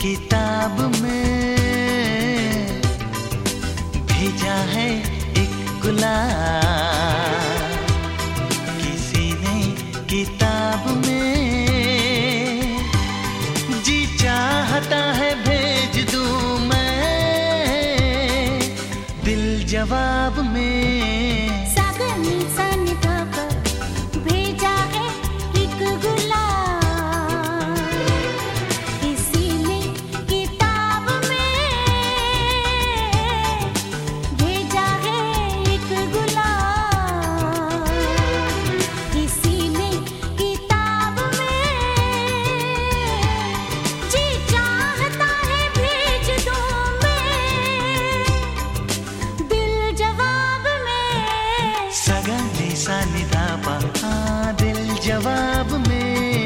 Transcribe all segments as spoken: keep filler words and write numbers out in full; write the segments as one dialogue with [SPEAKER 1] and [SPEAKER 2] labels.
[SPEAKER 1] किताब में भेजा है एक गुलाब, किसी ने किताब में। जी चाहता है भेज दूं मैं दिल जवाब में। सा निदा पा हाँ दिल जवाब में।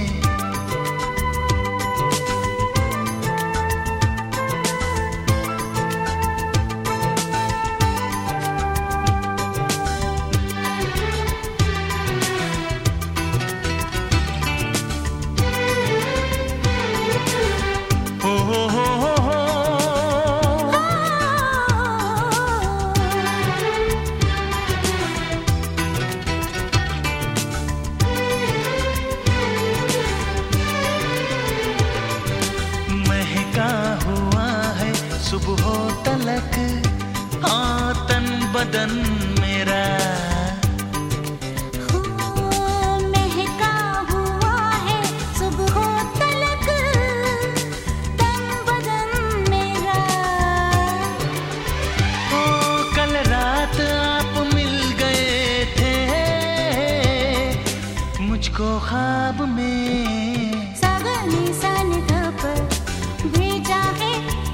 [SPEAKER 1] हो हो हो हो सुबह तलक हाँ तन बदन मेरा
[SPEAKER 2] हो महका हुआ है सुबह तलक तन बदन मेरा।
[SPEAKER 1] ओ कल रात आप मिल गए थे मुझको ख्वाब में।
[SPEAKER 2] सागनी सन पर भेजा है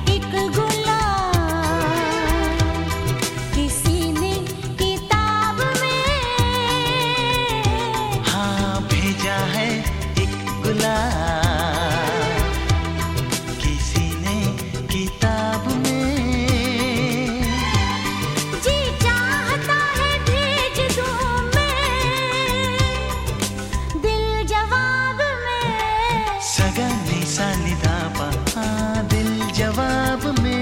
[SPEAKER 1] किसी ने किताब में।
[SPEAKER 2] जी चाहता है भेज दूं मैं दिल जवाब में।
[SPEAKER 1] सगा निसा निदा पा हाँ दिल जवाब में।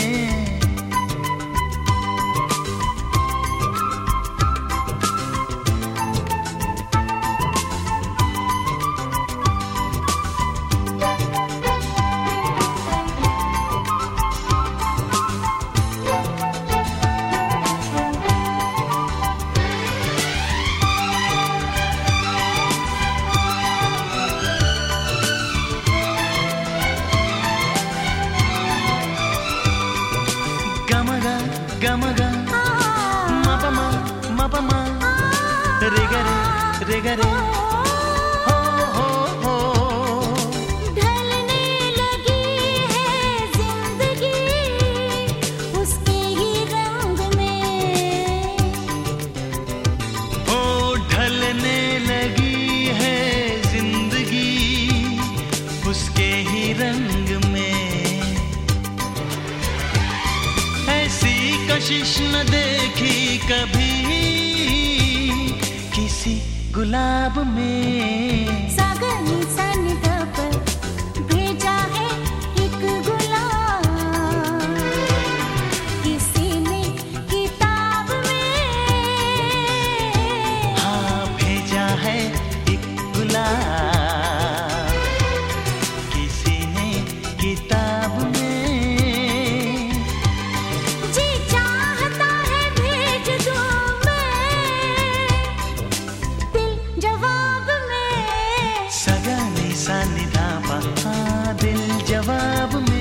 [SPEAKER 1] Gamaga, gamaga, mapama, mapama, regare, regare, ho ho ho।
[SPEAKER 2] ढलने लगी है जिंदगी उसके ही रंग में।
[SPEAKER 1] हो ढलने लगी है जिंदगी उसके ही रंग में। कशिश न देखी कभी किसी गुलाब में।
[SPEAKER 2] सागनी सन पर भेजा है एक गुलाब, किसी ने किताब में।
[SPEAKER 1] हाँ भेजा है एक गुलाब, किसी ने किताब में। हाँ दिल जवाब में।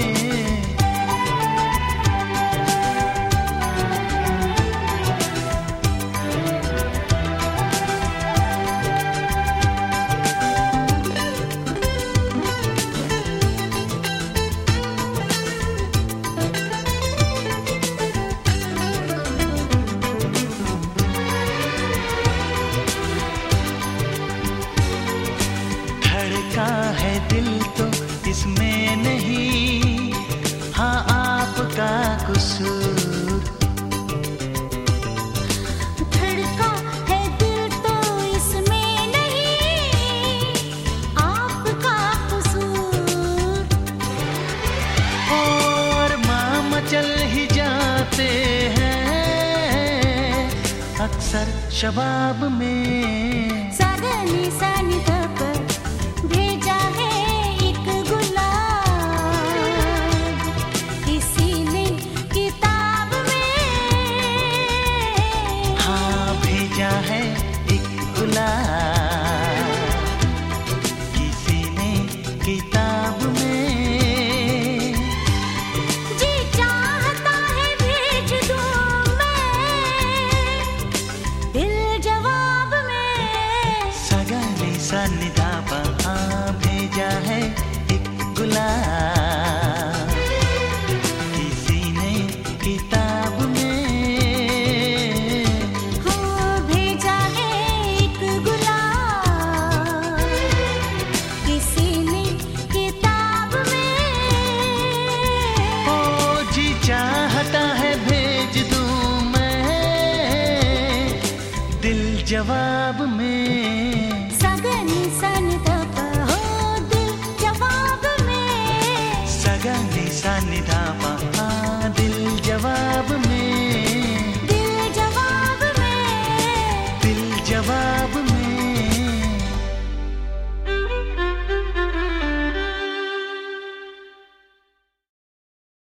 [SPEAKER 1] धड़का है दिल तो इसमें नहीं हाँ आपका कसूर।
[SPEAKER 2] धड़का है दिल तो इसमें नहीं आपका कसूर।
[SPEAKER 1] अवसर शबाब में
[SPEAKER 2] सागनी सानी तप भेजा है एक गुलाब किसी ने किताब में।
[SPEAKER 1] हाँ भेजा है एक गुलाब किसी ने किताब में।
[SPEAKER 2] जी चाहता है भेज दूं मैं दिल जवाब में।
[SPEAKER 1] सगाने सा निधापा हाँ भेजा है एक गुलाब किसी ने किताब में।
[SPEAKER 2] हो भेजा है एक गुलाब किसी ने किताब में।
[SPEAKER 1] ओ जी चाहता है भेज दूं मैं दिल जवाब में।
[SPEAKER 2] सगनी सन तप हो दिल जवाब में।
[SPEAKER 1] सगाने सा निधापा